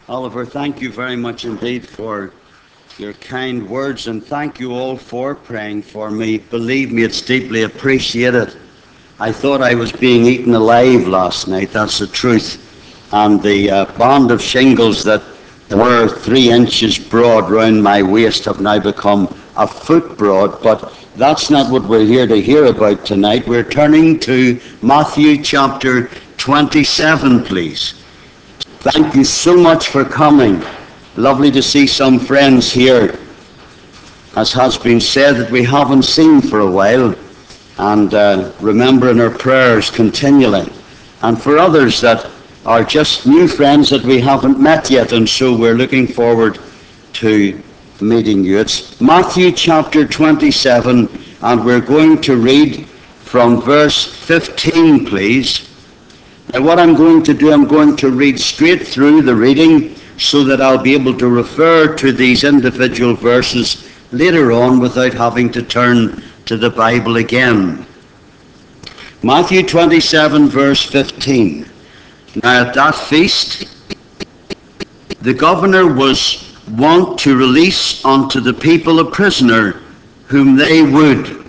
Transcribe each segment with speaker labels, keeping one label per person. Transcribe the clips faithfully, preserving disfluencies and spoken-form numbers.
Speaker 1: Oliver, thank you very much indeed for your kind words, and thank you all for praying for me. Believe me, it's deeply appreciated. I thought I was being eaten alive last night, that's the truth. And the uh, band of shingles that were three inches broad round my waist have now become a foot broad, but that's not what we're here to hear about tonight. We're turning to Matthew chapter twenty-seven, please. Thank you so much for coming. Lovely to see some friends here, as has been said, that we haven't seen for a while, and uh, remembering our prayers continually. And for others that are just new friends that we haven't met yet, and so we're looking forward to meeting you. It's Matthew chapter twenty-seven, and we're going to read from verse fifteen, please. Now what I'm going to do, I'm going to read straight through the reading so that I'll be able to refer to these individual verses later on without having to turn to the Bible again. Matthew twenty-seven, verse fifteen. Now at that feast, the governor was wont to release unto the people a prisoner whom they would.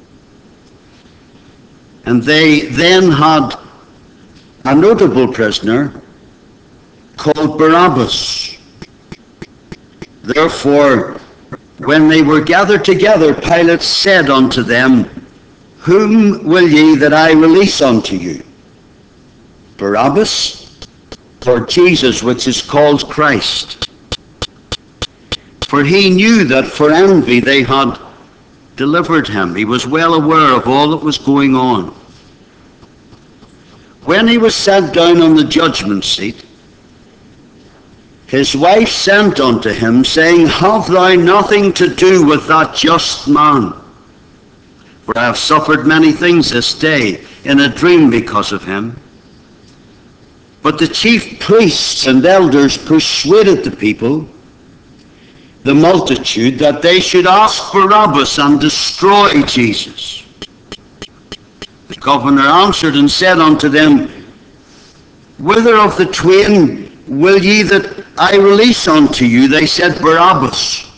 Speaker 1: And they then had a notable prisoner called Barabbas. Therefore, when they were gathered together, Pilate said unto them, Whom will ye that I release unto you? Barabbas, or Jesus, which is called Christ? For he knew that for envy they had delivered him. He was well aware of all that was going on. When he was set down on the judgment seat, his wife sent unto him, saying, Have thou nothing to do with that just man? For I have suffered many things this day in a dream because of him. But the chief priests and elders persuaded the people, the multitude, that they should ask Barabbas and destroy Jesus. The governor answered and said unto them, Whither of the twain will ye that I release unto you? They said, Barabbas.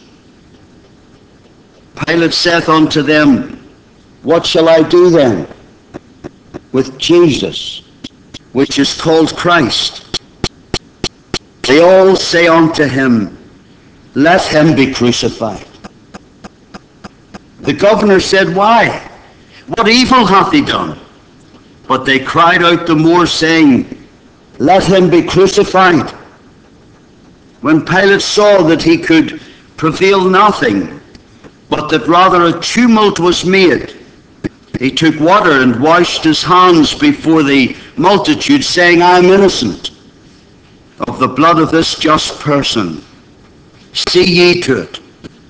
Speaker 1: Pilate saith unto them, What shall I do then with Jesus, which is called Christ? They all say unto him, Let him be crucified. The governor said, Why? What evil hath he done? But they cried out the more, saying, Let him be crucified. When Pilate saw that he could prevail nothing, but that rather a tumult was made, he took water and washed his hands before the multitude, saying, I am innocent of the blood of this just person. See ye to it.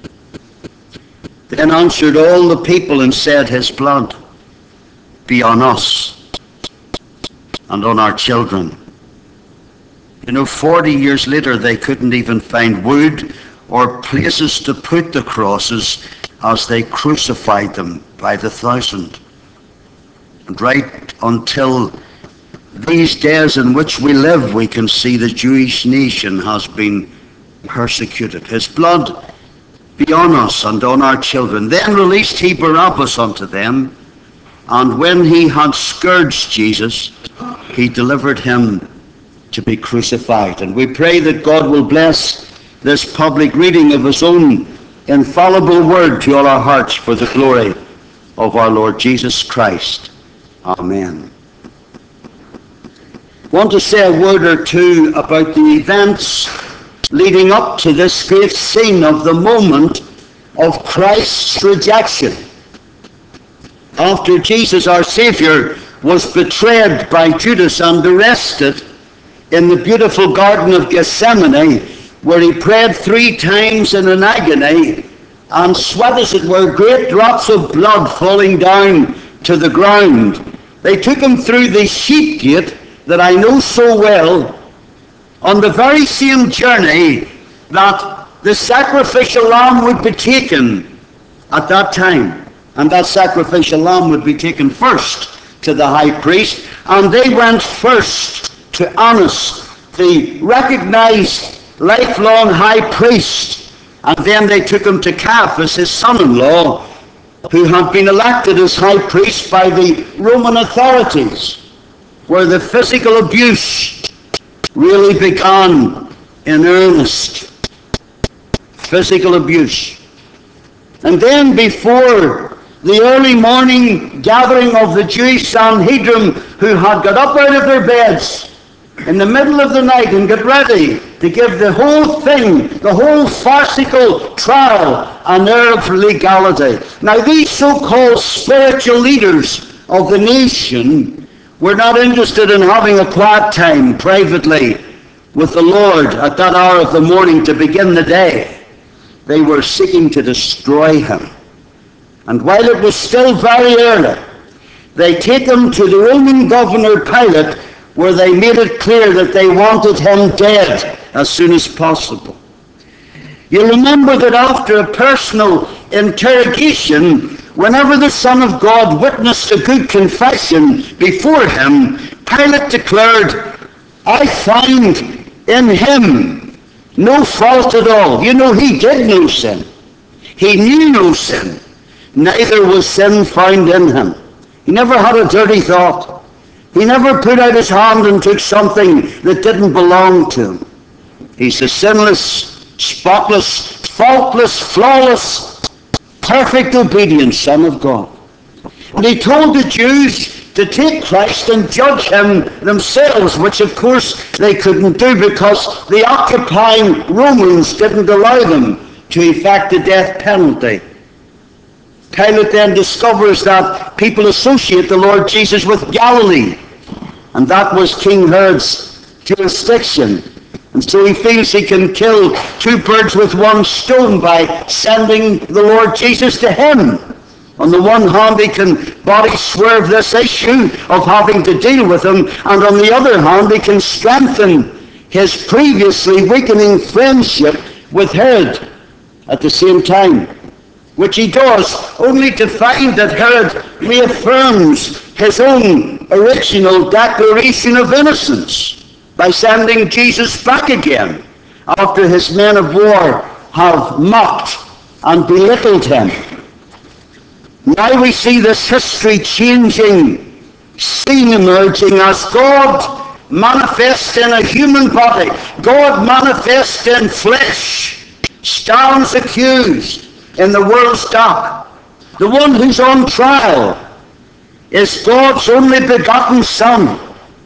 Speaker 1: Then answered all the people and said, His blood be on us and on our children. You know, forty years later they couldn't even find wood or places to put the crosses as they crucified them by the thousand. And right until these days in which we live, we can see the Jewish nation has been persecuted. His blood be on us and on our children. Then released he Barabbas unto them, and when he had scourged Jesus, he delivered him to be crucified. And we pray that God will bless this public reading of his own infallible word to all our hearts for the glory of our Lord Jesus Christ. Amen. I want to say a word or two about the events leading up to this great scene of the moment of Christ's rejection. After Jesus, our Savior, was betrayed by Judas and arrested in the beautiful Garden of Gethsemane, where he prayed three times in an agony and sweat, as it were, great drops of blood falling down to the ground. They took him through the sheep gate that I know so well, on the very same journey that the sacrificial lamb would be taken at that time. And that sacrificial lamb would be taken first to the high priest, and they went first to Annas, the recognized lifelong high priest. And then they took him to Caiaphas, his son-in-law, who had been elected as high priest by the Roman authorities, where the physical abuse really began in earnest. Physical abuse. And then before the early morning gathering of the Jewish Sanhedrin, who had got up out of their beds in the middle of the night and got ready to give the whole thing, the whole farcical trial, an air of legality. Now these so-called spiritual leaders of the nation were not interested in having a quiet time privately with the Lord at that hour of the morning to begin the day. They were seeking to destroy him. And while it was still very early, they take him to the Roman governor Pilate, where they made it clear that they wanted him dead as soon as possible. You remember that after a personal interrogation, whenever the Son of God witnessed a good confession before him, Pilate declared, I find in him no fault at all. You know, he did no sin. He knew no sin. Neither was sin found in him. He never had a dirty thought. He never put out his hand and took something that didn't belong to him. He's a sinless, spotless, faultless, flawless, perfect obedient Son of God. And he told the Jews to take Christ and judge him themselves, which of course they couldn't do because the occupying Romans didn't allow them to effect the death penalty. Pilate then discovers that people associate the Lord Jesus with Galilee, and that was King Herod's jurisdiction. And so he feels he can kill two birds with one stone by sending the Lord Jesus to him. On the one hand, he can body swerve this issue of having to deal with him, and on the other hand, he can strengthen his previously weakening friendship with Herod at the same time, which he does only to find that Herod reaffirms his own original declaration of innocence by sending Jesus back again after his men of war have mocked and belittled him. Now we see this history-changing scene emerging as God manifest in a human body, God manifest in flesh, stands accused in the world's dock. The one who's on trial is God's only begotten Son.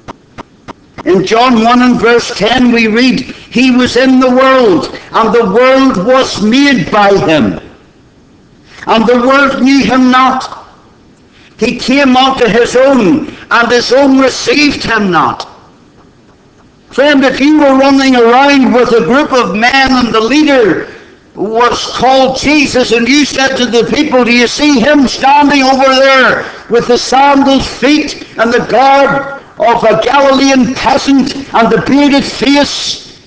Speaker 1: In John one and verse ten we read, He was in the world, and the world was made by him, and the world knew him not. He came unto his own, and his own received him not. Friend, if you were running around with a group of men and the leader was called Jesus, and you said to the people, do you see him standing over there with the sandaled feet and the garb of a Galilean peasant and the bearded face?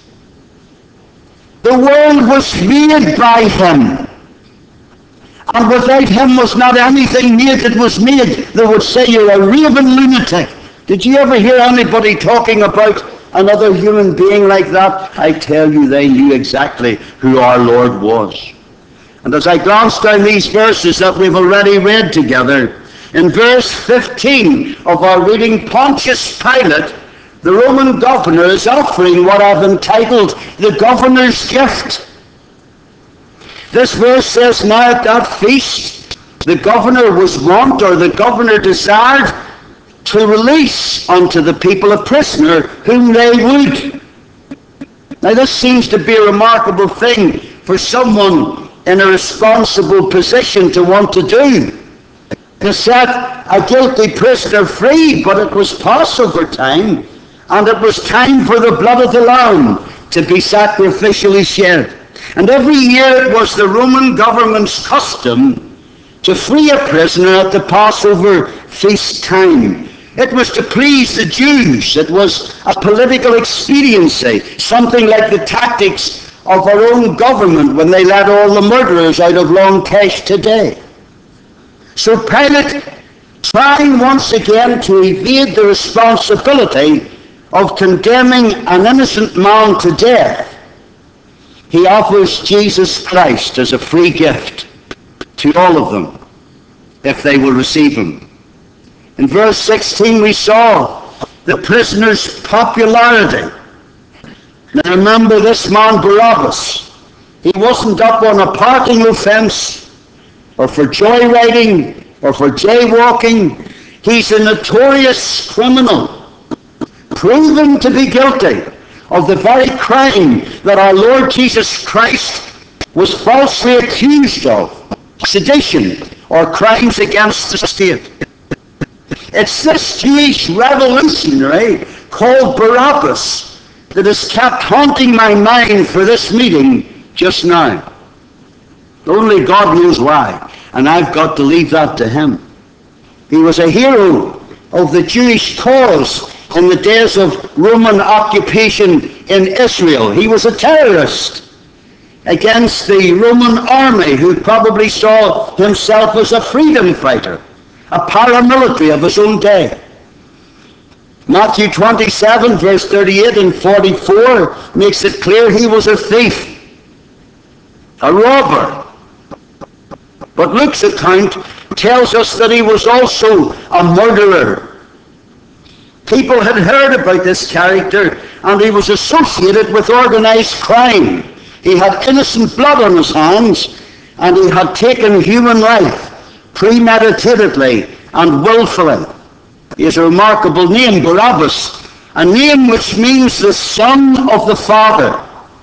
Speaker 1: The world was made by him, and without him was not anything made that was made. They would say you're a raving lunatic. Did you ever hear anybody talking about another human being like that? I tell you, they knew exactly who our Lord was. And as I glance down these verses that we've already read together, in verse fifteen of our reading, Pontius Pilate, the Roman governor, is offering what I've entitled the governor's gift. This verse says, now at that feast, the governor was wont, or the governor desired, to release unto the people a prisoner whom they would. Now this seems to be a remarkable thing for someone in a responsible position to want to do, to set a guilty prisoner free. But it was Passover time, and it was time for the blood of the Lamb to be sacrificially shed. And every year it was the Roman government's custom to free a prisoner at the Passover feast time. It was to please the Jews. It was a political expediency, something like the tactics of our own government when they let all the murderers out of Long Kesh today. So Pilate, trying once again to evade the responsibility of condemning an innocent man to death, he offers Jesus Christ as a free gift to all of them if they will receive him. In verse sixteen we saw the prisoner's popularity. Now remember this man Barabbas. He wasn't up on a parking offense or for joyriding or for jaywalking. He's a notorious criminal, proven to be guilty of the very crime that our Lord Jesus Christ was falsely accused of, sedition or crimes against the state. It's this Jewish revolutionary called Barabbas that has kept haunting my mind for this meeting just now. Only God knows why, and I've got to leave that to him. He was a hero of the Jewish cause in the days of Roman occupation in Israel. He was a terrorist against the Roman army, who probably saw himself as a freedom fighter, a paramilitary of his own day. Matthew twenty-seven, verse thirty-eight and forty-four makes it clear he was a thief, a robber. But Luke's account tells us that he was also a murderer. People had heard about this character, and he was associated with organized crime. He had innocent blood on his hands, and he had taken human life premeditatedly and willfully. He has a remarkable name, Barabbas, a name which means the Son of the Father.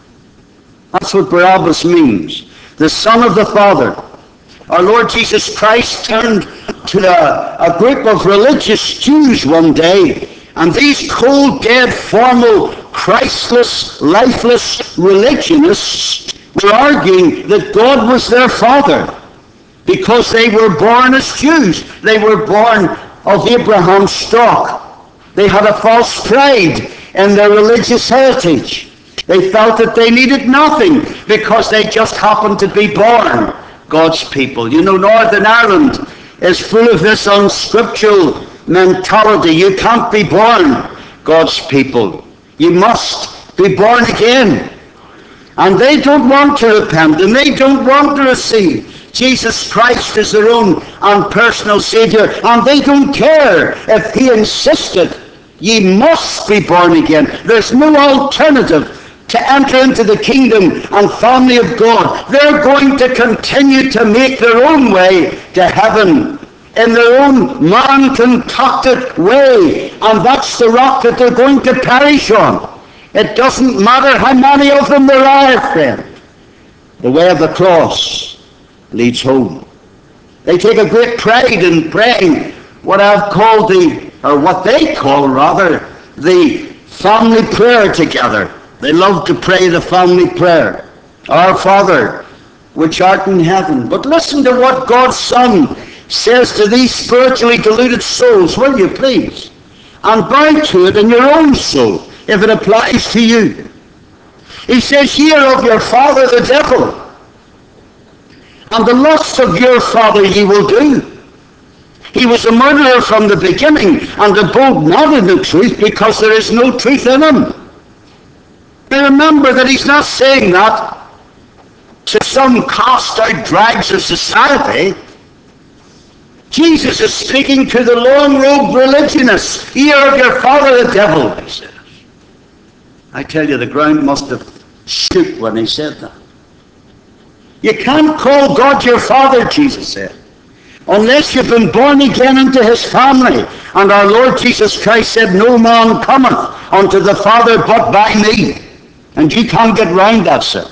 Speaker 1: That's what Barabbas means, the Son of the Father. Our Lord Jesus Christ turned to a, a group of religious Jews one day, and these cold, dead, formal, Christless, lifeless religionists were arguing that God was their Father because they were born as Jews. They were born of Abraham's stock. They had a false pride in their religious heritage. They felt that they needed nothing because they just happened to be born God's people. You know, Northern Ireland is full of this unscriptural mentality. You can't be born God's people. You must be born again. And they don't want to repent, and they don't want to receive Jesus Christ as their own and personal Savior, and they don't care if he insisted, ye must be born again. There's no alternative to enter into the kingdom and family of God. They're going to continue to make their own way to heaven in their own man-concocted way, and that's the rock that they're going to perish on. It doesn't matter how many of them there are, friend. The way of the cross leads home. They take a great pride in praying what I've called the, or what they call rather, the family prayer together. They love to pray the family prayer. Our Father, which art in heaven. But listen to what God's Son says to these spiritually deluded souls, will you please? And bow to it in your own soul, if it applies to you. He says, ye are of your father the devil, and the lusts of your father ye will do. He was a murderer from the beginning, and abode not in the truth, because there is no truth in him. Now remember that he's not saying that to some cast-out drags of society. Jesus is speaking to the long-robed religionists. Ye are of your father the devil, he says. I tell you, the ground must have shook when he said that. You can't call God your Father, Jesus said, unless you've been born again into his family. And our Lord Jesus Christ said, no man cometh unto the Father but by me. And you can't get round that, sir.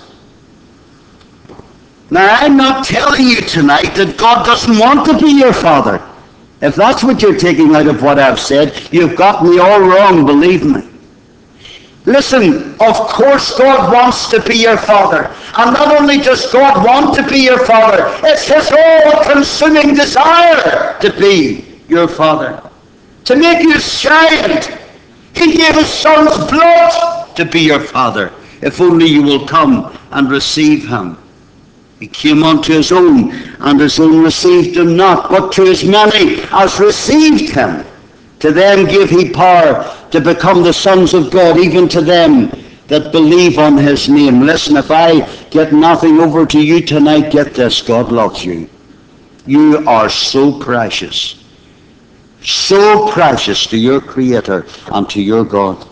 Speaker 1: Now, I'm not telling you tonight that God doesn't want to be your Father. If that's what you're taking out of what I've said, you've got me all wrong, believe me. Listen, of course God wants to be your Father. And not only does God want to be your Father, it's his all-consuming desire to be your Father. To make you shine. He gave his Son's blood to be your Father, if only you will come and receive him. He came unto his own, and his own received him not, but to as many as received him, to them gave he power to become the sons of God, even to them that believe on his name. Listen, if I get nothing over to you tonight, get this: God loves you. You are so precious. So precious to your Creator and to your God.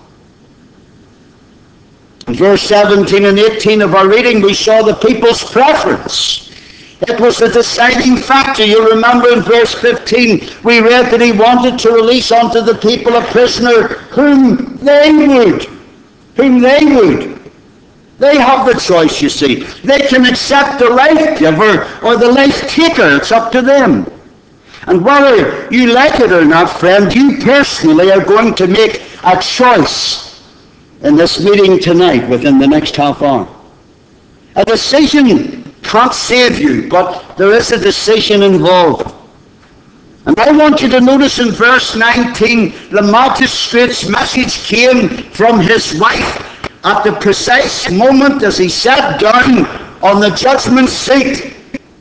Speaker 1: In verse seventeen and eighteen of our reading, we saw the people's preference. It was a deciding factor. You remember in verse fifteen, we read that he wanted to release unto the people a prisoner whom they would. Whom they would. They have the choice, you see. They can accept the life giver or the life taker. It's up to them. And whether you like it or not, friend, you personally are going to make a choice in this meeting tonight within the next half hour. A decision can't save you, but there is a decision involved. And I want you to notice in verse nineteen, the magistrate's message came from his wife at the precise moment as he sat down on the judgment seat.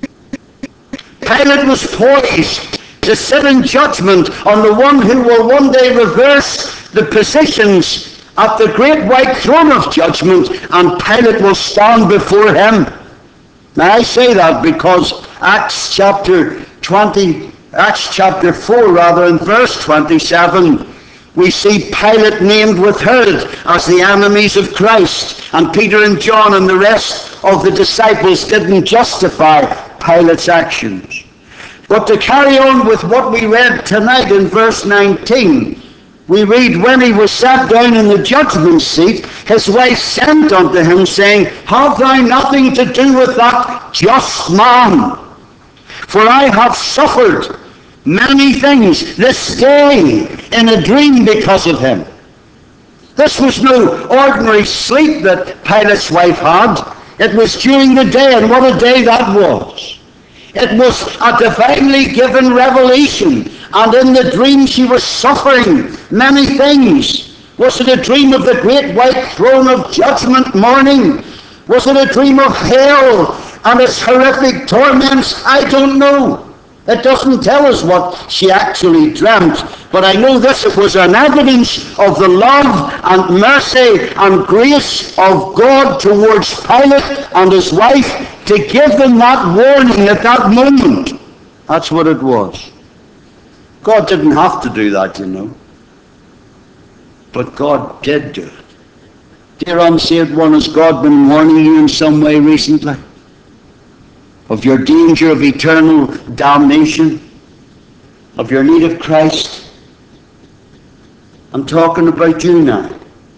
Speaker 1: Pilate was poised to sit in judgment on the one who will one day reverse the positions at the great white throne of judgment, and Pilate will stand before him. Now I say that because Acts chapter twenty, Acts chapter four rather, in verse twenty-seven, we see Pilate named with Herod as the enemies of Christ, and Peter and John and the rest of the disciples didn't justify Pilate's actions. But to carry on with what we read tonight in verse nineteen, we read, when he was sat down in the judgment seat, his wife sent unto him, saying, have thou nothing to do with that just man? For I have suffered many things this day in a dream because of him. This was no ordinary sleep that Pilate's wife had. It was during the day, and what a day that was. It was a divinely given revelation, and in the dream she was suffering many things. Was it a dream of the great white throne of judgment morning? Was it a dream of hell and its horrific torments? I don't know. It doesn't tell us what she actually dreamt, but I know this: it was an evidence of the love and mercy and grace of God towards Pilate and his wife to give them that warning at that moment. That's what it was. God didn't have to do that, you know. But God did do it. Dear unsaved one, has God been warning you in some way recently of your danger of eternal damnation, of your need of Christ? I'm talking about you now.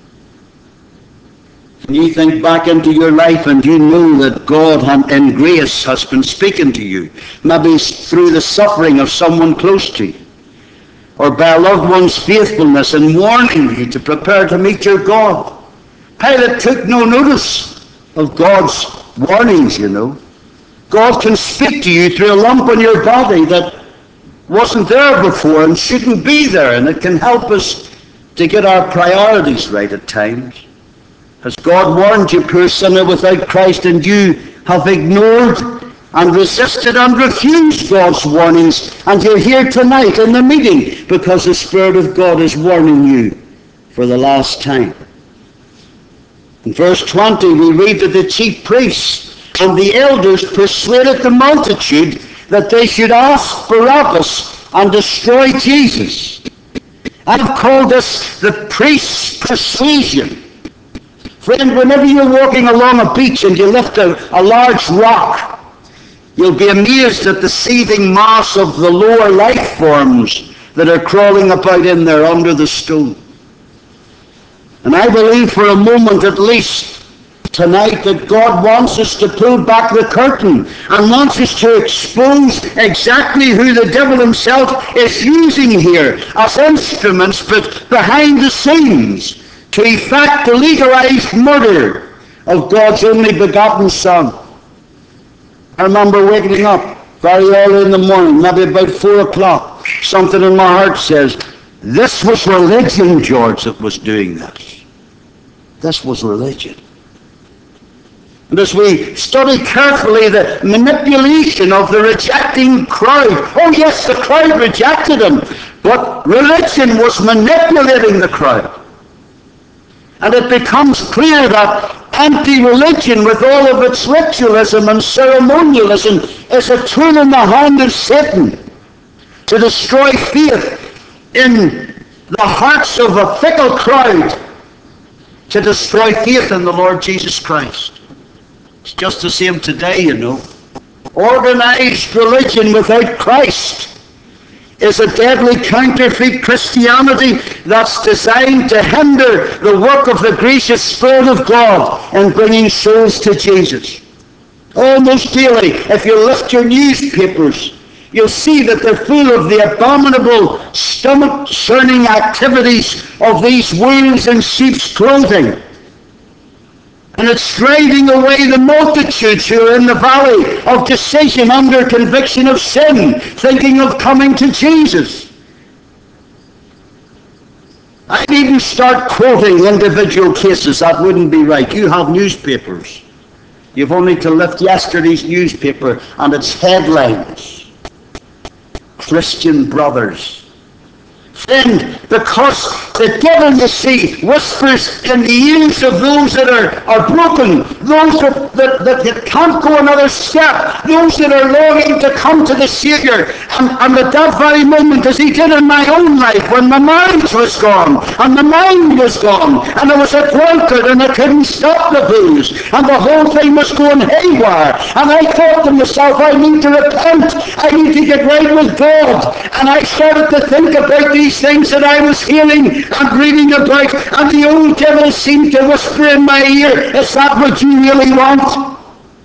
Speaker 1: And you think back into your life and you know that God in grace has been speaking to you, maybe through the suffering of someone close to you, or by a loved one's faithfulness and warning you to prepare to meet your God. Pilate took no notice of God's warnings, you know. God can speak to you through a lump on your body that wasn't there before and shouldn't be there, and it can help us to get our priorities right at times. Has God warned you, poor sinner without Christ, and you have ignored and resisted and refused God's warnings, and you're here tonight in the meeting because the Spirit of God is warning you for the last time? In verse twenty, we read that the chief priests and the elders persuaded the multitude that they should ask Barabbas and destroy Jesus. I've called this the priest's persuasion. Friend, whenever you're walking along a beach and you lift a, a large rock, you'll be amazed at the seething mass of the lower life forms that are crawling about in there under the stone. And I believe for a moment at least tonight that God wants us to pull back the curtain and wants us to expose exactly who the devil himself is using here as instruments, but behind the scenes, to effect the legalized murder of God's only begotten Son. I remember waking up very early in the morning, maybe about four o'clock. Something in my heart says, this was religion, George, that was doing this. This was religion. And as we study carefully the manipulation of the rejecting crowd, oh yes, the crowd rejected him, but religion was manipulating the crowd. And it becomes clear that anti-religion, with all of its ritualism and ceremonialism, is a tool in the hand of Satan to destroy faith in the hearts of a fickle crowd, to destroy faith in the Lord Jesus Christ. It's just the same today, you know. Organized religion without Christ is a deadly counterfeit Christianity that's designed to hinder the work of the gracious Spirit of God in bringing souls to Jesus. Almost daily, if you lift your newspapers, you'll see that they're full of the abominable, stomach-churning activities of these wolves in sheep's clothing. And it's driving away the multitudes who are in the valley of decision under conviction of sin, thinking of coming to Jesus. I needn't start quoting individual cases. That wouldn't be right. You have newspapers. You've only to lift yesterday's newspaper and its headlines. Christian brothers. Friend, because the devil, you see, whispers in the ears of those that are, are broken, those that, that, that can't go another step, those that are longing to come to the Savior. And, and at that very moment, as he did in my own life, when my mind was gone, and the mind was gone, and I was a drunkard, and I couldn't stop the booze, and the whole thing was going haywire, and I thought to myself, I need to repent, I need to get right with God. And I started to think about these things that I was hearing and reading about, and the old devil seemed to whisper in my ear, is that what you really want?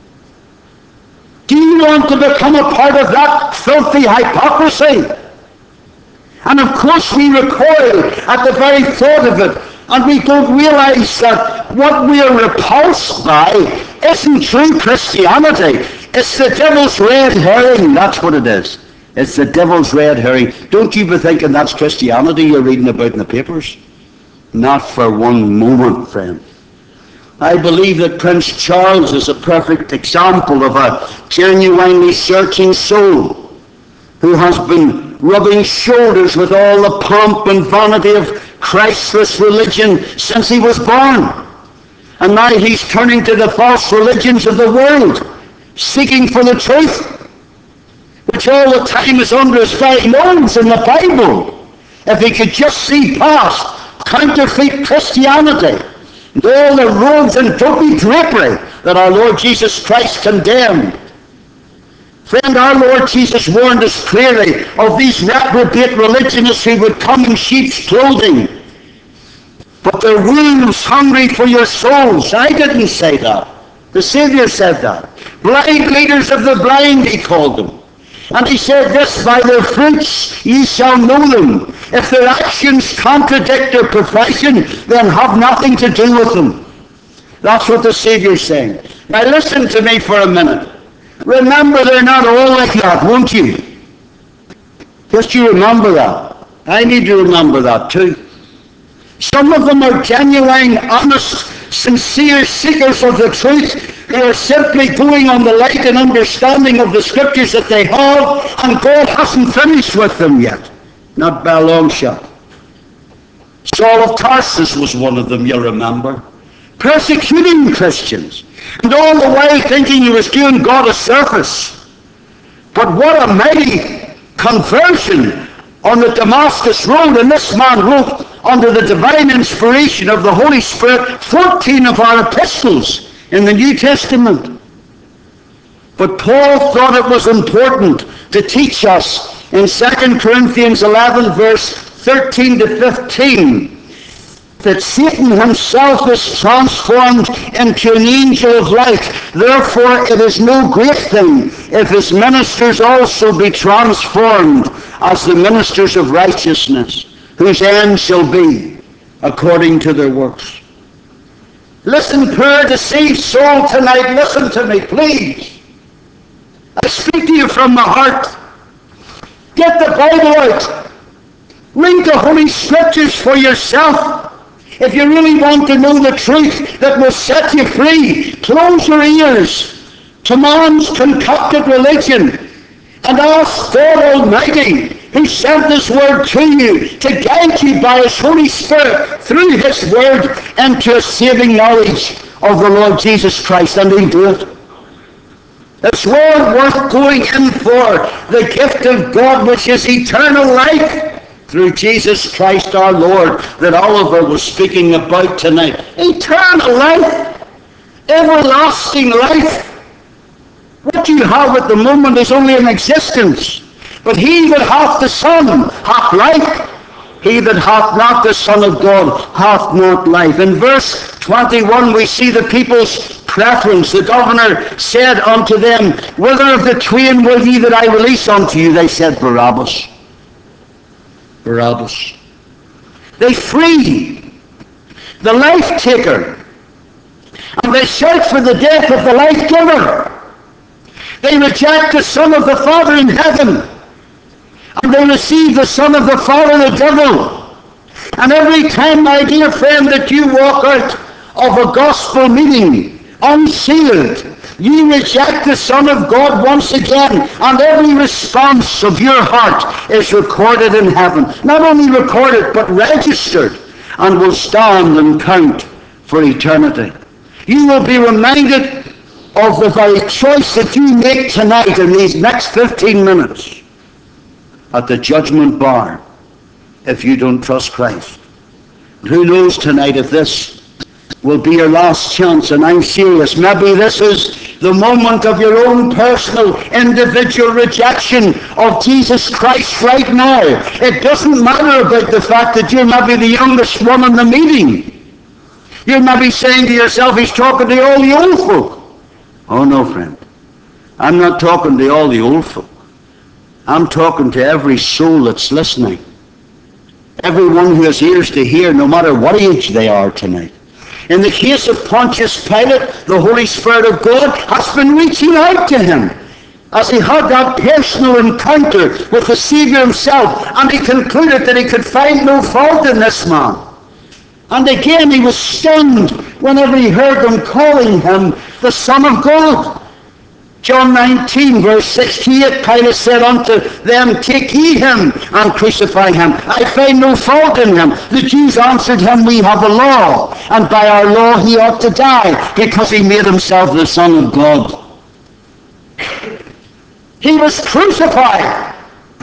Speaker 1: Do you want to become a part of that filthy hypocrisy? And of course we recoil at the very thought of it, and we don't realize that what we are repulsed by isn't true Christianity. It's the devil's red herring, that's what it is. It's the devil's red herring. Don't you be thinking that's Christianity you're reading about in the papers. Not for one moment, friend. I believe that Prince Charles is a perfect example of a genuinely searching soul who has been rubbing shoulders with all the pomp and vanity of Christless religion since he was born. And now he's turning to the false religions of the world, seeking for the truth, which all the time is under his very nose in the Bible. If he could just see past counterfeit Christianity and all the robes and dopey drapery that our Lord Jesus Christ condemned. Friend, our Lord Jesus warned us clearly of these reprobate religionists who would come in sheep's clothing, but they're wolves hungry for your souls. I didn't say that. The Savior said that. Blind leaders of the blind, he called them. And he said this, by their fruits ye shall know them. If their actions contradict their profession, then have nothing to do with them. That's what the Savior's saying. Now listen to me for a minute. Remember, they're not all like that, won't you? Just you remember that. I need to remember that too. Some of them are genuine, honest, sincere seekers of the truth. They are simply going on the light and understanding of the scriptures that they have, and God hasn't finished with them yet. Not by a long shot. Saul of Tarsus was one of them, you'll remember. Persecuting Christians, and all the while thinking he was doing God a service. But what a mighty conversion on the Damascus Road, and this man wrote under the divine inspiration of the Holy Spirit fourteen of our epistles in the New Testament. But Paul thought it was important to teach us in Second Corinthians eleven verse thirteen to fifteen that Satan himself is transformed into an angel of light. Therefore it is no great thing if his ministers also be transformed as the ministers of righteousness, whose end shall be according to their works. Listen, poor deceived soul tonight, listen to me, please. I speak to you from the heart. Get the Bible out. Read the Holy Scriptures for yourself. If you really want to know the truth that will set you free, close your ears to man's concocted religion and ask God Almighty who sent this word to you to guide you by his Holy Spirit through his word into a saving knowledge of the Lord Jesus Christ, and he'll do it. It's well worth going in for the gift of God, which is eternal life through Jesus Christ our Lord, that Oliver was speaking about tonight. Eternal life, everlasting life. What you have at the moment is only an existence. But he that hath the Son hath life. He that hath not the Son of God hath not life. In verse twenty-one we see the people's preference. The governor said unto them, whither of the twain will ye that I release unto you? They said, Barabbas. Barabbas. They free the life taker, and they search for the death of the life giver. They reject the Son of the Father in heaven, and they receive the Son of the Father, the devil. And every time, my dear friend, that you walk out of a gospel meeting unsealed, you reject the Son of God once again, and every response of your heart is recorded in heaven. Not only recorded, but registered, and will stand and count for eternity. You will be reminded of the very choice that you make tonight in these next fifteen minutes at the judgment bar if you don't trust Christ. And who knows tonight if this will be your last chance, and I'm serious. Maybe this is the moment of your own personal, individual rejection of Jesus Christ right now. It doesn't matter about the fact that you're maybe the youngest one in the meeting. You may be saying to yourself, he's talking to all the old folk. Oh no, friend. I'm not talking to all the old folk. I'm talking to every soul that's listening. Everyone who has ears to hear, no matter what age they are tonight. In the case of Pontius Pilate, the Holy Spirit of God has been reaching out to him as he had that personal encounter with the Savior himself, and he concluded that he could find no fault in this man. And again he was stunned whenever he heard them calling him the Son of God. John nineteen, verse sixty-eight, Pilate said unto them, take ye him and crucify him. I find no fault in him. The Jews answered him, we have a law, and by our law he ought to die, because he made himself the Son of God. He was crucified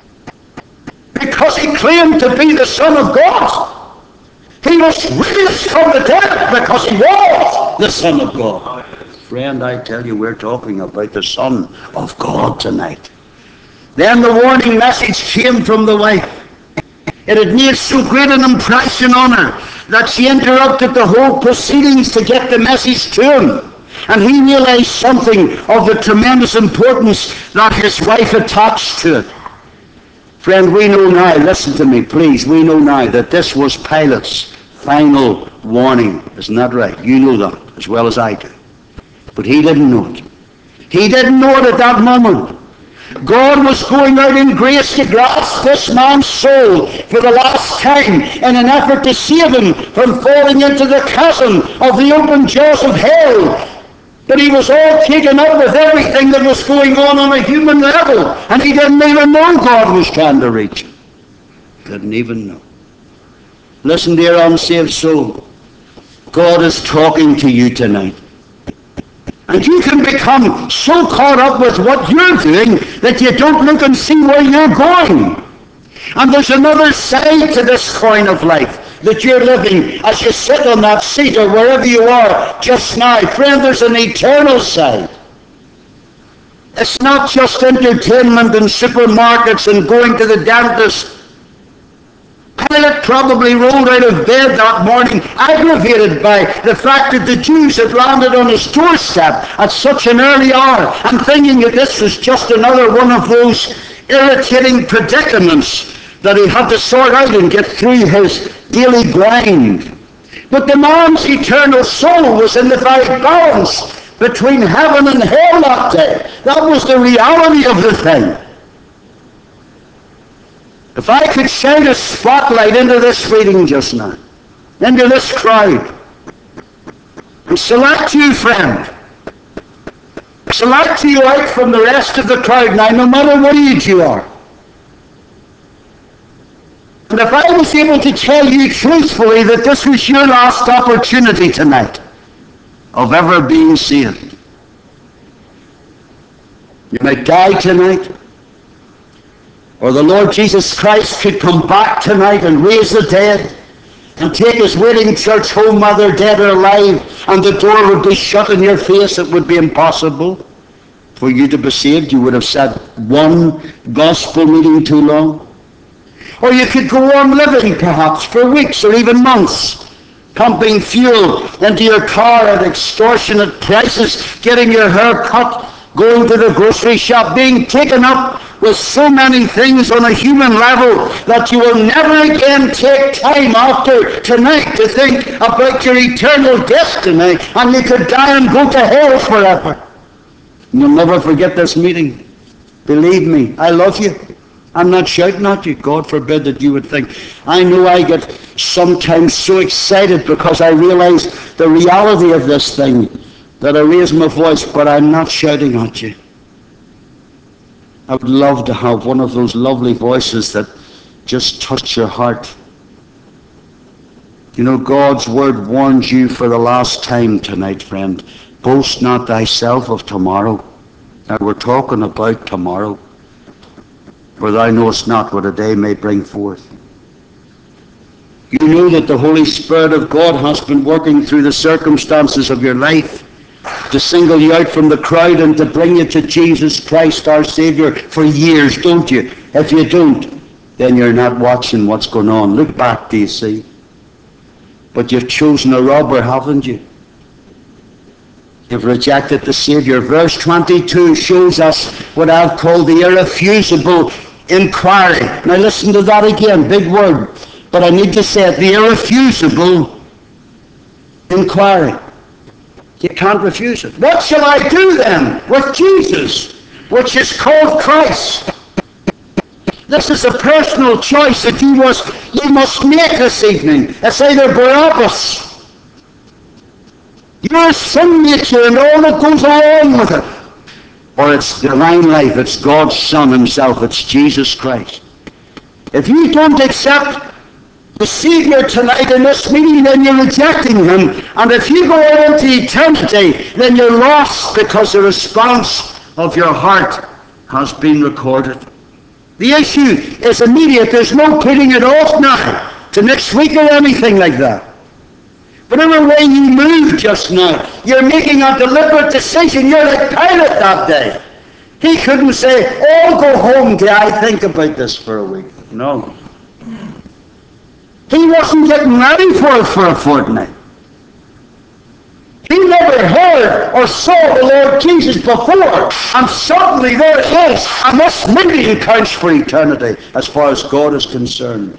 Speaker 1: because he claimed to be the Son of God. He was raised from the dead because he was the Son of God. Friend, I tell you, we're talking about the Son of God tonight. Then the warning message came from the wife. It had made so great an impression on her that she interrupted the whole proceedings to get the message to him. And he realized something of the tremendous importance that his wife attached to it. Friend, we know now, listen to me please, we know now that this was Pilate's final warning. Isn't that right? You know that as well as I do. But he didn't know it. He didn't know it at that moment. God was going out in grace to grasp this man's soul for the last time in an effort to save him from falling into the chasm of the open jaws of hell. But he was all taken up with everything that was going on on a human level, and he didn't even know God was trying to reach him. Didn't even know. Listen, dear unsaved soul, God is talking to you tonight. And you can become so caught up with what you're doing that you don't look and see where you're going. And there's another side to this coin of life that you're living as you sit on that seat or wherever you are just now. Friend, there's an eternal side. It's not just entertainment and supermarkets and going to the dentist. Pilate probably rolled out of bed that morning, aggravated by the fact that the Jews had landed on his doorstep at such an early hour, and thinking that this was just another one of those irritating predicaments that he had to sort out and get through his daily grind. But the man's eternal soul was in the very balance between heaven and hell that day. That was the reality of the thing. If I could shine a spotlight into this meeting just now, into this crowd, and select you, friend, select you out from the rest of the crowd now, no matter what age you are, And if I was able to tell you truthfully that this was your last opportunity tonight of ever being saved, you might die tonight, or the Lord Jesus Christ could come back tonight and raise the dead and take his waiting church home, whether dead or alive, and the door would be shut in your face. It would be impossible for you to be saved. You would have sat one gospel meeting too long. Or you could go on living perhaps for weeks or even months, pumping fuel into your car at extortionate prices, getting your hair cut, going to the grocery shop, being taken up with so many things on a human level that you will never again take time after tonight to think about your eternal destiny, and you could die and go to hell forever. You'll never forget this meeting. Believe me, I love you. I'm not shouting at you. God forbid that you would think. I know I get sometimes so excited because I realize the reality of this thing that I raise my voice, but I'm not shouting at you. I would love to have one of those lovely voices that just touch your heart. You know, God's word warns you for the last time tonight, friend. Boast not thyself of tomorrow. Now we're talking about tomorrow. For thou knowest not what a day may bring forth. You know that the Holy Spirit of God has been working through the circumstances of your life to single you out from the crowd and to bring you to Jesus Christ, our Savior, for years, don't you? If you don't, then you're not watching what's going on. Look back, do you see? But you've chosen a robber, haven't you? You've rejected the Savior. Verse twenty-two shows us what I've called the irrefusable inquiry. Now listen to that again, big word. But I need to say it, the irrefusable inquiry. You can't refuse it. What shall I do then with Jesus, which is called Christ? This is a personal choice that you must, you must make this evening. It's either Barabbas, your sin nature and all that goes along with it, or it's divine life, it's God's Son himself, it's Jesus Christ. If you don't accept the Savior tonight in this meeting, then you're rejecting him. And if you go out into eternity, then you're lost because the response of your heart has been recorded. The issue is immediate. There's no putting it off now to next week or anything like that. Whatever way you move just now, you're making a deliberate decision. You're like Pilate that day. He couldn't say, oh, go home till I think about this for a week. No. He wasn't getting ready for it for a fortnight. He never heard or saw the Lord Jesus before, and suddenly there it is, and this meeting counts for eternity as far as God is concerned.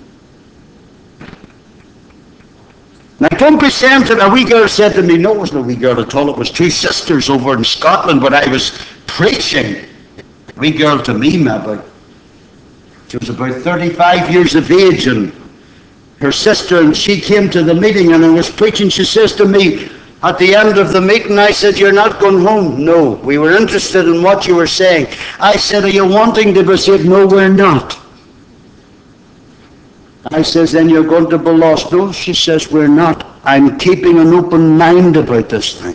Speaker 1: Now don't be saying that a wee girl said to me, no, it wasn't a wee girl at all, it was two sisters over in Scotland when I was preaching. A wee girl to me, maybe. She was about thirty-five years of age, and her sister, and she came to the meeting and I was preaching. She says to me at the end of the meeting, I said, you're not going home? No, we were interested in what you were saying. I said, are you wanting to be saved? No, we're not. I says, then you're going to be lost. No, she says, we're not. I'm keeping an open mind about this thing.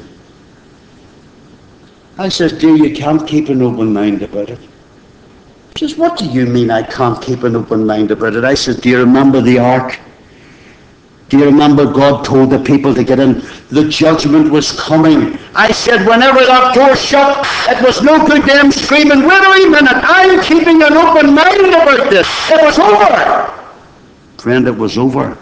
Speaker 1: I says, dear, you can't keep an open mind about it. She says, what do you mean I can't keep an open mind about it? I said, do you remember the ark? Do you remember God told the people to get in? The judgment was coming. I said, whenever that door shut, it was no good them screaming, wait a minute, I'm keeping an open mind about this. It was over. Friend, it was over.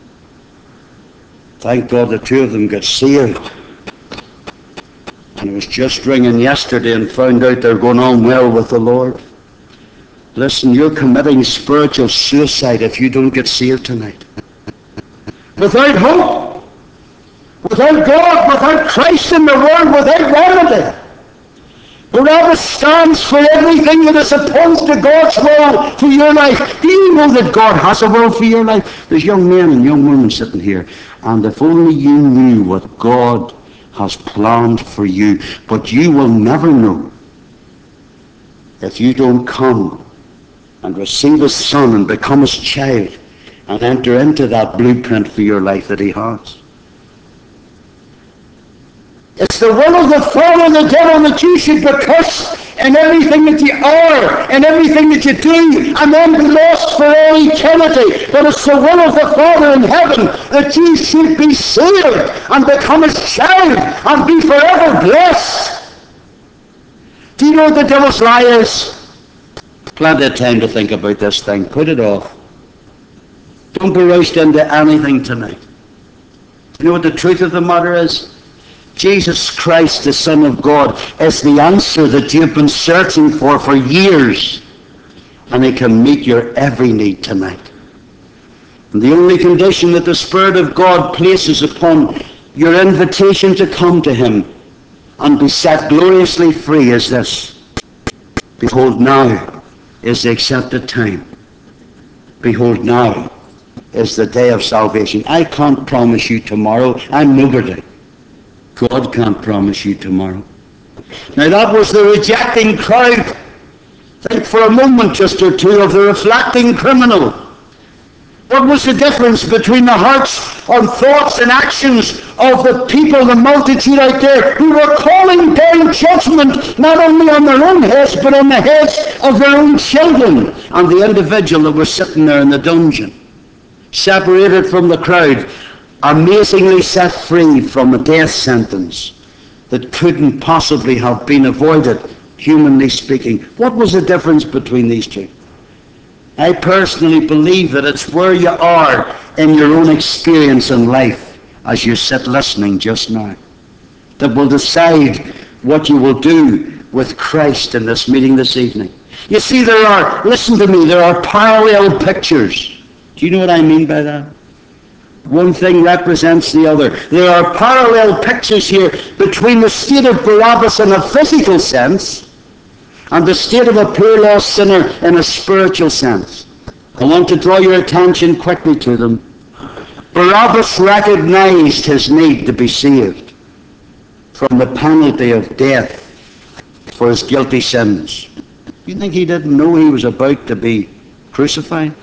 Speaker 1: Thank God the two of them got saved. And I was just ringing yesterday and found out they're going on well with the Lord. Listen, you're committing spiritual suicide if you don't get saved tonight. Without hope, without God, without Christ in the world, without remedy. Barabbas stands for everything that is opposed to God's will for your life. Do you know that God has a will for your life? There's young men and young women sitting here, and if only you knew what God has planned for you, but you will never know if you don't come and receive his Son and become his child. and enter into that blueprint for your life that he has. It's the will of the Father, the devil, that you should be cursed in everything that you are, in everything that you do, and then be lost for all eternity. But it's the will of the Father in heaven that you should be saved and become his child and be forever blessed. Do you know what the devil's lie is? Plenty of time to think about this thing. Put it off. Don't be rushed into anything tonight. You know what the truth of the matter is? Jesus Christ, the Son of God, is the answer that you've been searching for for years. And he can meet your every need tonight. And the only condition that the Spirit of God places upon your invitation to come to him and be set gloriously free is this. Behold, now is the accepted time. Behold, now is the day of salvation. I can't promise you tomorrow. I'm nobody. God can't promise you tomorrow. Now that was the rejecting crowd. Think for a moment just or two of the reflecting criminal. What was the difference between the hearts and thoughts and actions of the people, the multitude out there, who were calling down judgment not only on their own heads, but on the heads of their own children, and the individual that was sitting there in the dungeon, separated from the crowd, amazingly set free from a death sentence that couldn't possibly have been avoided, humanly speaking? What was the difference between these two? I personally believe that it's where you are in your own experience in life as you sit listening just now that will decide what you will do with Christ in this meeting this evening. You see, there are, listen to me, there are parallel pictures. Do you know what I mean by that? One thing represents the other. There are parallel pictures here between the state of Barabbas in a physical sense and the state of a poor lost sinner in a spiritual sense. I want to draw your attention quickly to them. Barabbas recognized his need to be saved from the penalty of death for his guilty sins. You think he didn't know he was about to be crucified?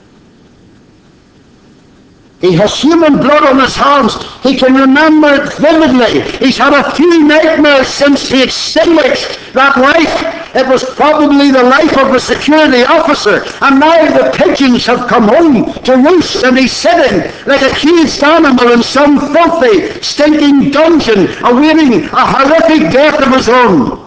Speaker 1: He has human blood on his hands. He can remember it vividly. He's had a few nightmares since he extinguished that life. It was probably the life of a security officer. And now the pigeons have come home to roost, and he's sitting like a caged animal in some filthy, stinking dungeon, awaiting a horrific death of his own.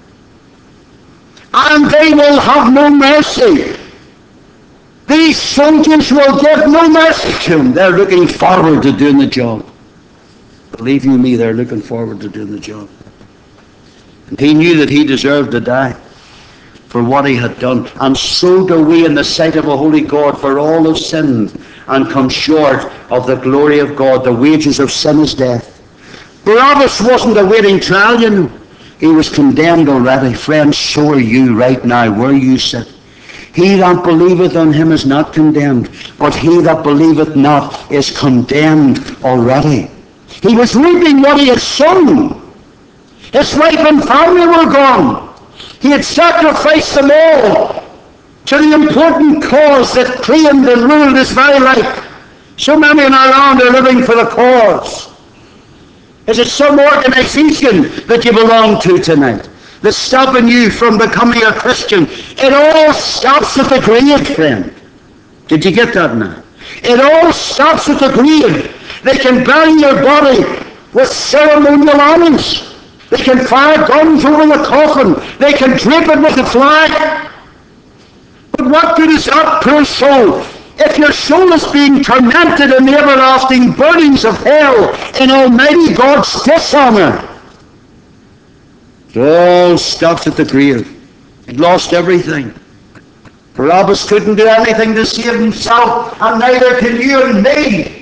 Speaker 1: And they will have no mercy. These soldiers will give no mercy to him. They're looking forward to doing the job. Believe you me, they're looking forward to doing the job. And he knew that he deserved to die for what he had done. And so do we in the sight of a holy God, for all have sinned and come short of the glory of God. The wages of sin is death. Barabbas wasn't awaiting trial, you know. He was condemned already. Friends, so are you right now, where you sit. He that believeth on him is not condemned, but he that believeth not is condemned already. He was reaping what he had sown. His wife and family were gone. He had sacrificed them all to the important cause that claimed and ruled his very life. So many in our land are living for the cause. Is it some organization that you belong to tonight that's stopping you from becoming a Christian? It all stops at the grave, friend. Did you get that now? It all stops at the grave. They can bury your body with ceremonial honors. They can fire guns over the coffin. They can drape it with a flag. But what good is that poor soul if your soul is being tormented in the everlasting burnings of hell in Almighty God's dishonor? It all stops at the grave. He lost everything. Barabbas couldn't do anything to save himself, and neither can you and me.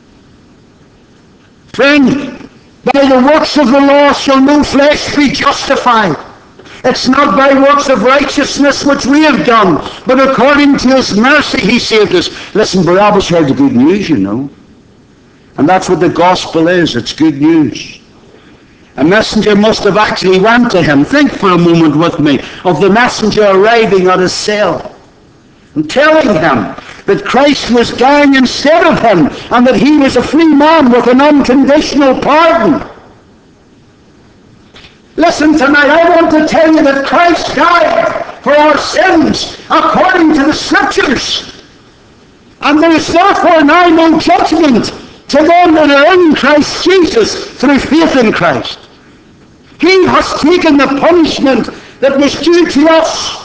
Speaker 1: Friend, by the works of the law shall no flesh be justified. It's not by works of righteousness which we have done, but according to his mercy he saved us. Listen, Barabbas heard the good news, you know. And that's what the gospel is. It's good news. A messenger must have actually went to him. Think for a moment with me of the messenger arriving at his cell. and telling him that Christ was dying instead of him, and that he was a free man with an unconditional pardon. Listen tonight, I want to tell you that Christ died for our sins according to the Scriptures. And there is therefore now no judgment to them that are in Christ Jesus through faith in Christ. He has taken the punishment that was due to us.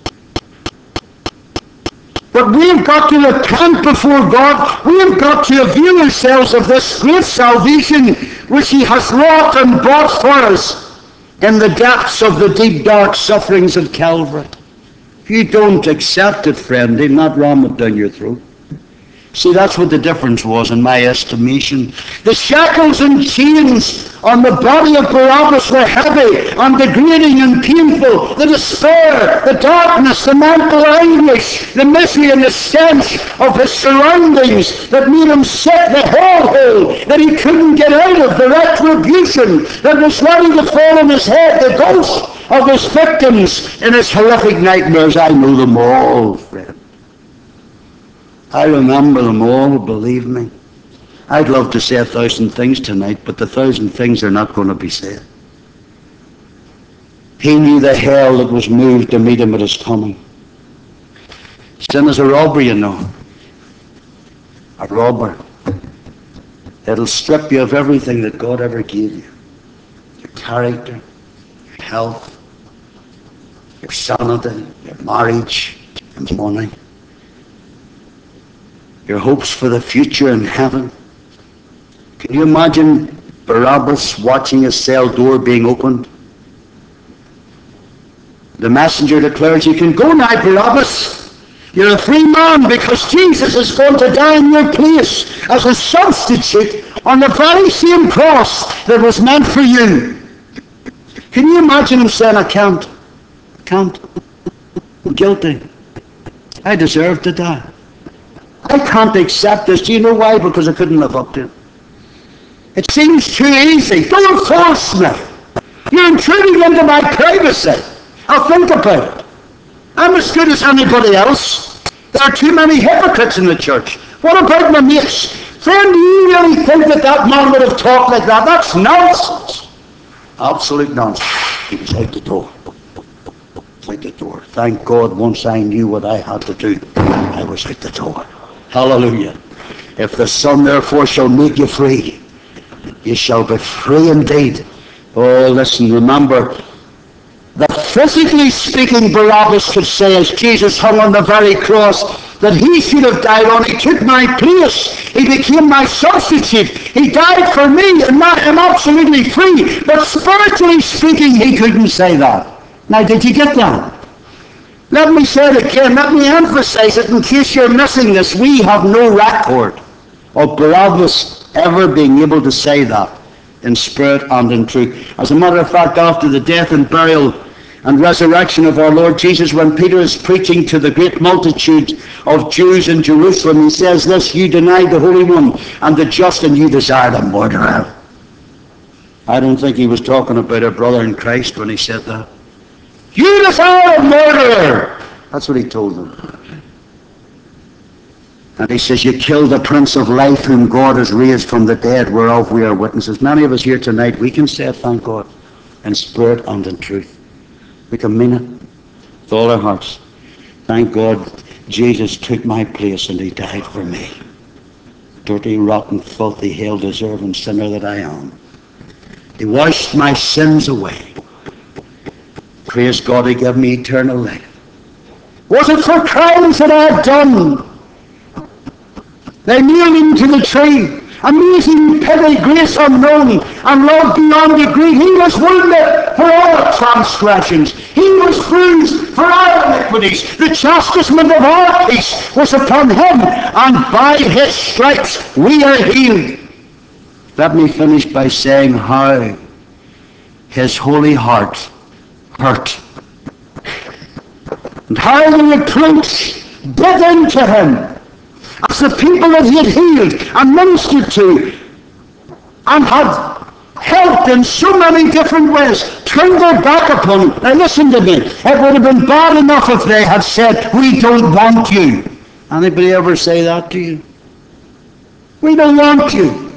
Speaker 1: But we've got to repent before God. We've got to avail ourselves of this great salvation which he has wrought and bought for us in the depths of the deep, dark sufferings of Calvary. If you don't accept it, friend, he'll not ram it down your throat. See, that's what the difference was in my estimation. The shackles and chains on the body of Barabbas were heavy and degrading and painful. The despair, the darkness, the mental anguish, the misery and the stench of his surroundings that made him sick, the hellhole that he couldn't get out of, the retribution that was ready to fall on his head, the ghosts of his victims in his horrific nightmares. I know them all, friend. I remember them all, believe me. I'd love to say a thousand things tonight, but the thousand things are not going to be said. He knew the hell that was moved to meet him at his coming. Sin is a robber, you know. A robber. It'll strip you of everything that God ever gave you. Your character, your health, your sanity, your marriage, your money. Your hopes for the future in heaven. Can you imagine Barabbas watching his cell door being opened? The messenger declares, you can go now, Barabbas. You're a free man because Jesus is going to die in your place as a substitute on the very same cross that was meant for you. Can you imagine him saying, I can't. I can't. I'm guilty. I deserve to die. I can't accept this. Do you know why? Because I couldn't live up to it. It seems too easy. Don't force me. You're intruding into my privacy. I'll think about it. I'm as good as anybody else. There are too many hypocrites in the church. What about my mates? Friend, do you really think that that man would have talked like that? That's nonsense. Absolute nonsense. He was out the door. Out the door. Thank God once I knew what I had to do, I was out the door. Hallelujah. If the Son therefore shall make you free, you shall be free indeed. Oh, listen, remember that physically speaking, Barabbas could say, as Jesus hung on the very cross that he should have died on, he took my place. He became my substitute. He died for me, and now I'm absolutely free. But spiritually speaking, he couldn't say that. Now, did you get that? Let me say it again. Let me emphasize it in case you're missing this. We have no record of Barabbas ever being able to say that in spirit and in truth. As a matter of fact, after the death and burial and resurrection of our Lord Jesus, when Peter is preaching to the great multitude of Jews in Jerusalem, he says this, you denied the Holy One and the just, and you desired a murderer. I don't think he was talking about a brother in Christ when he said that. You desire a murderer. That's what he told them. And he says, you killed the Prince of Life whom God has raised from the dead, whereof we are witnesses. Many of us here tonight, we can say, thank God, in spirit and in truth. We can mean it with all our hearts. Thank God, Jesus took my place and he died for me. Dirty, rotten, filthy, hell-deserving sinner that I am. He washed my sins away. Praise God, he gave me eternal life. Was it for crimes that I had done? They nailed him to the tree. Amazing pity, grace unknown, and love beyond degree. He was wounded for our transgressions. He was bruised for our iniquities. The chastisement of our peace was upon him, and by his stripes we are healed. Let me finish by saying how his holy heart hurt. And how the reproach bit into him as the people that he had healed and ministered to and had helped in so many different ways, turned their back upon him. Now listen to me. It would have been bad enough if they had said, we don't want you. Anybody ever say that to you? We don't want you.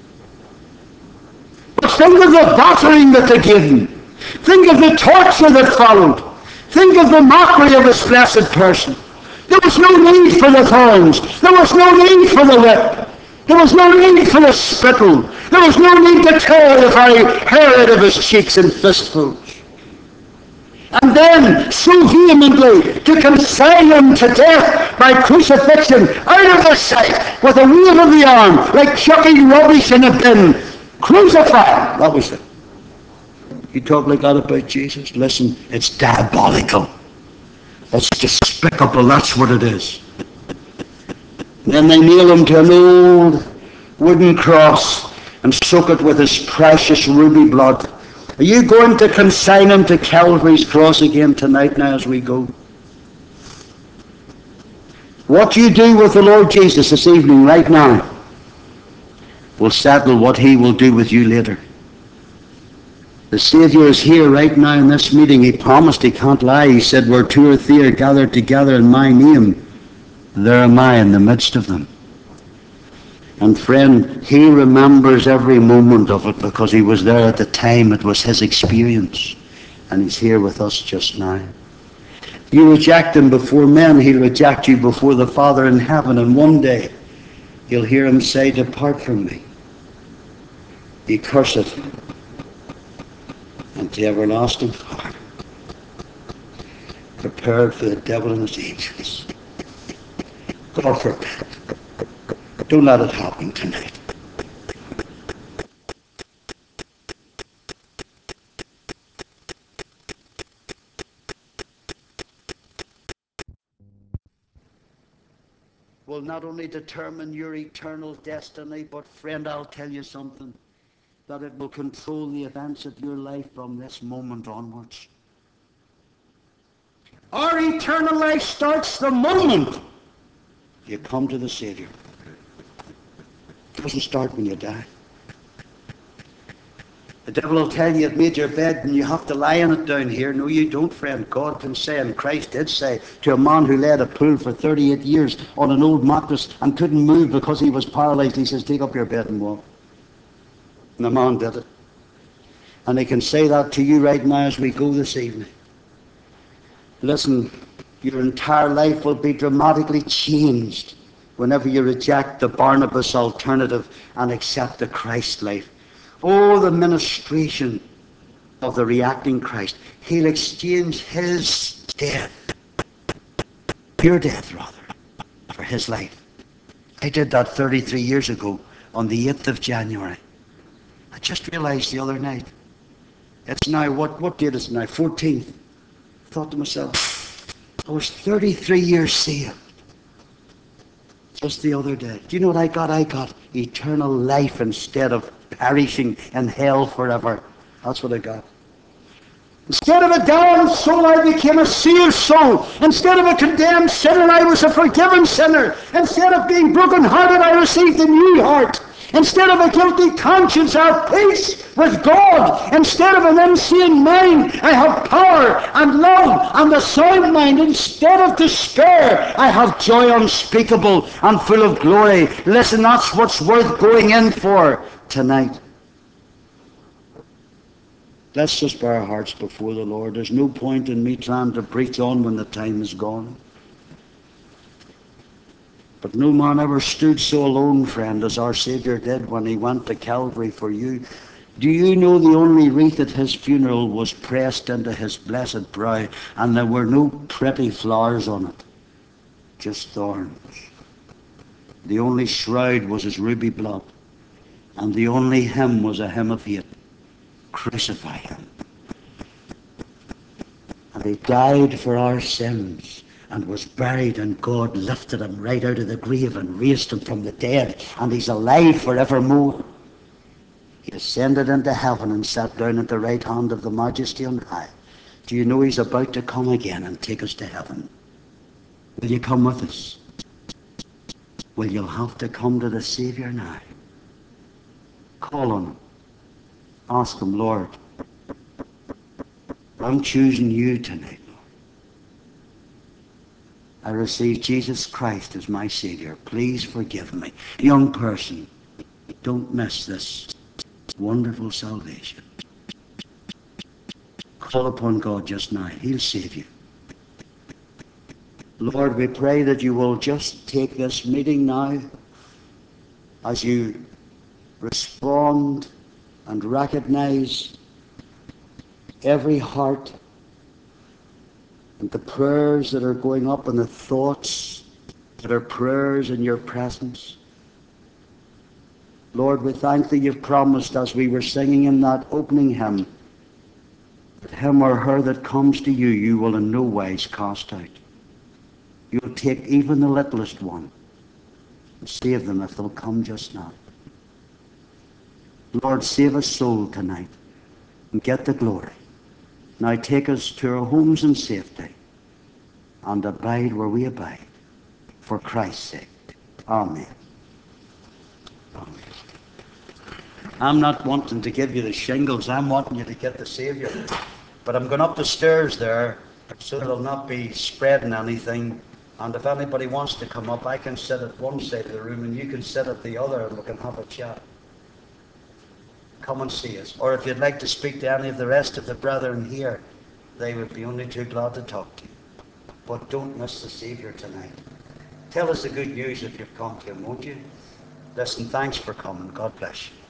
Speaker 1: But think of the battering that they gave him. Think of the torture that followed. Think of the mockery of this blessed person. There was no need for the thorns. There was no need for the whip. There was no need for the spittle. There was no need to tear the very hair out of his cheeks in fistfuls. And then, so vehemently, to consign him to death by crucifixion, out of the sight, with a wave of the arm, like chucking rubbish in a bin. Crucify him. That was it. You talk like that about Jesus? Listen, it's diabolical. It's despicable. That's what it is. Then they nail him to an old wooden cross and soak it with his precious ruby blood. Are you going to consign him to Calvary's cross again tonight now as we go? What you do with the Lord Jesus this evening, right now, will settle what he will do with you later. The Savior is here right now in this meeting. He promised, he can't lie. He said, where two or three are gathered together in my name, there am I in the midst of them. And friend, he remembers every moment of it because he was there at the time. It was his experience. And he's here with us just now. You reject him before men, he'll reject you before the Father in heaven. And one day, you'll hear him say, depart from me, ye cursed, and the everlasting fire, prepared for the devil and his angels. God forbid. Don't let it happen tonight. Will not only determine your eternal destiny, but friend, I'll tell you something, that it will control the events of your life from this moment onwards. Our eternal life starts the moment you come to the Savior. It doesn't start when you die. The devil will tell you you've made your bed and you have to lie in it down here. No, you don't, friend. God can say, and Christ did say, to a man who lay at a pool for thirty-eight years on an old mattress and couldn't move because he was paralyzed, he says, take up your bed and walk. And the man did it. And he can say that to you right now as we go this evening. Listen, your entire life will be dramatically changed whenever you reject the Barnabas alternative and accept the Christ life. Oh, the ministration of the reacting Christ. He'll exchange his death, your death rather, for his life. I did that thirty-three years ago on the eighth of January. I just realized the other night. It's now, what, what date is it now? fourteenth. I thought to myself, I was thirty-three years saved. Just the other day. Do you know what I got? I got eternal life instead of perishing in hell forever. That's what I got. Instead of a damned soul, I became a saved soul. Instead of a condemned sinner, I was a forgiven sinner. Instead of being broken-hearted, I received a new heart. Instead of a guilty conscience, I have peace with God. Instead of an insane mind, I have power and love and a sound mind. Instead of despair, I have joy unspeakable and full of glory. Listen, that's what's worth going in for tonight. Let's just bow our hearts before the Lord. There's no point in me trying to preach on when the time is gone. But no man ever stood so alone, friend, as our Savior did when he went to Calvary for you. Do you know the only wreath at his funeral was pressed into his blessed brow, and there were no pretty flowers on it, just thorns. The only shroud was his ruby blood, and the only hymn was a hymn of hate. Crucify him. And he died for our sins and was buried, and God lifted him right out of the grave and raised him from the dead, and he's alive forevermore. He ascended into heaven and sat down at the right hand of the Majesty on high. Do you know he's about to come again and take us to heaven? Will you come with us? Well, you'll have to come to the Savior now. Call on him. Ask him, Lord, I'm choosing you tonight, Lord. I receive Jesus Christ as my Savior. Please forgive me. Young person, don't miss this wonderful salvation. Call upon God just now. He'll save you. Lord, we pray that you will just take this meeting now as you respond and recognize every heart and the prayers that are going up and the thoughts that are prayers in your presence. Lord, we thank that you've promised, as we were singing in that opening hymn, that him or her that comes to you, you will in no wise cast out. You'll take even the littlest one and save them if they'll come just now. Lord, save a soul tonight and get the glory. Now take us to our homes in safety and abide where we abide, for Christ's sake. Amen. Amen. I'm not wanting to give you the shingles. I'm wanting you to get the Saviour. But I'm going up the stairs there so that it'll not be spreading anything. And if anybody wants to come up, I can sit at one side of the room and you can sit at the other and we can have a chat. Come and see us. Or if you'd like to speak to any of the rest of the brethren here, they would be only too glad to talk to you. But don't miss the Saviour tonight. Tell us the good news if you've come to him, won't you? Listen, thanks for coming. God bless you.